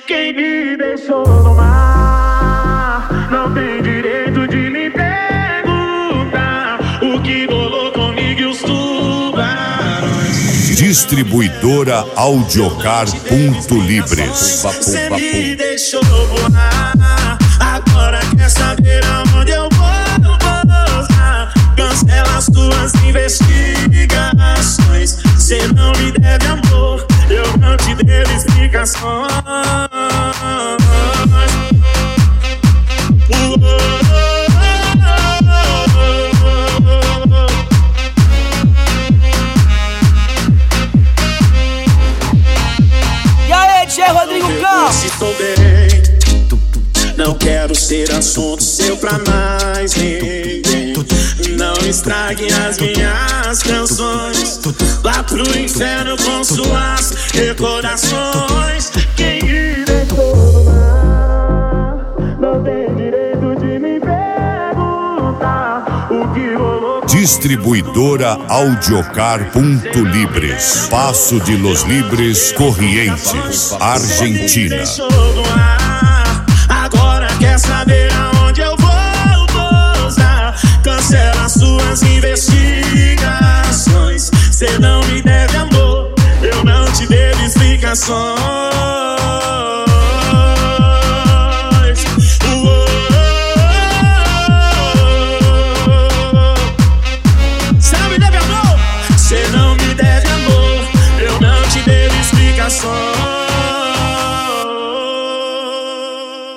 Quem me deixou no mar não tem direito de me perguntar o que rolou comigo e os tubarões. Distribuidora Audiocar.Libres. Cê me deixou voar, agora quer saber aonde eu vou pousar. Cancela as tuas investigações. Cê não me deve amor, eu não te devo explicações. E aí, Tchê Rodrigo Campos? Se tô bem, não quero ser assunto seu pra mais ninguém. Não estrague as minhas canções. Vá pro inferno com suas recordações. Quem me deixou no mar não tem direito de me perguntar o que rolou. Distribuidora Audiocar.Libres. Passo de los Libres, Corrientes, Argentina. Agora quer saber aonde eu vou pousar. Cancela suas investigações. Cê não me deve amor, eu não te devo explicações.